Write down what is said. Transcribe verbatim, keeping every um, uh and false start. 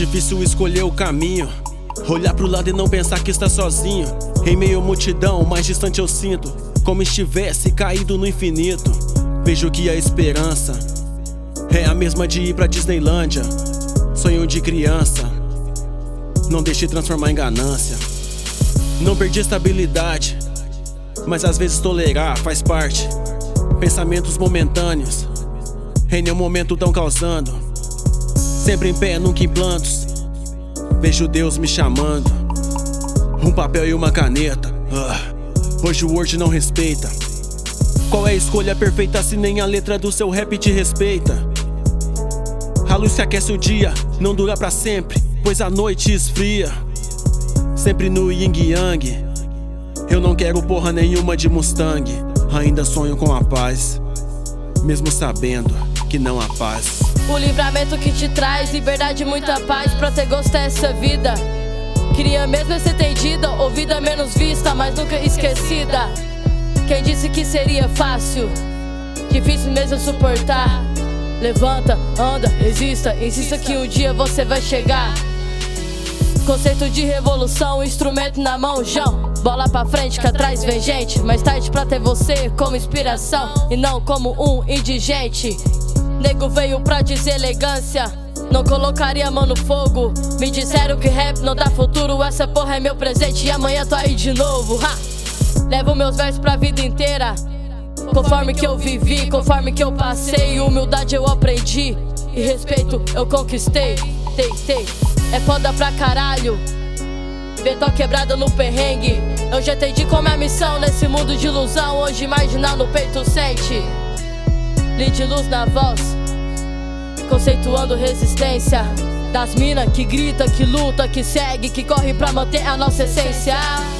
difícil escolher o caminho, olhar pro lado e não pensar que está sozinho. Em meio à multidão, mais distante eu sinto como estivesse caído no infinito. Vejo que a esperança é a mesma de ir pra Disneylândia. Sonho de criança, não deixe transformar em ganância. Não perdi estabilidade, mas às vezes tolerar faz parte. Pensamentos momentâneos, em nenhum momento tão causando. Sempre em pé, nunca em plantos. Vejo Deus me chamando. Um papel e uma caneta. uh, Hoje o Word não respeita. Qual é a escolha perfeita se nem a letra do seu rap te respeita? A luz que aquece o dia não dura pra sempre, pois a noite esfria. Sempre no yin yang. Eu não quero porra nenhuma de Mustang. Ainda sonho com a paz, mesmo sabendo que não há paz. O livramento que te traz liberdade e muita paz pra ter gosto dessa vida. Queria mesmo ser entendida, ouvida menos vista, mas nunca esquecida. Quem disse que seria fácil? Difícil mesmo suportar. Levanta, anda, resista, insista que um dia você vai chegar. Conceito de revolução, instrumento na mão, João. Bola pra frente que atrás vem gente. Mais tarde pra ter você como inspiração e não como um indigente. Nego veio pra deselegância, não colocaria a mão no fogo. Me disseram que rap não dá futuro, essa porra é meu presente e amanhã tô aí de novo. Ha! Levo meus versos pra vida inteira, conforme que eu vivi, conforme que eu passei. Humildade eu aprendi e respeito eu conquistei. Tei, tei. É foda pra caralho ver tô quebrado no perrengue. Eu já entendi como é a missão nesse mundo de ilusão. Hoje imaginar no peito sente lead luz na voz, conceituando resistência. Das mina que grita, que luta, que segue, que corre pra manter a nossa essência.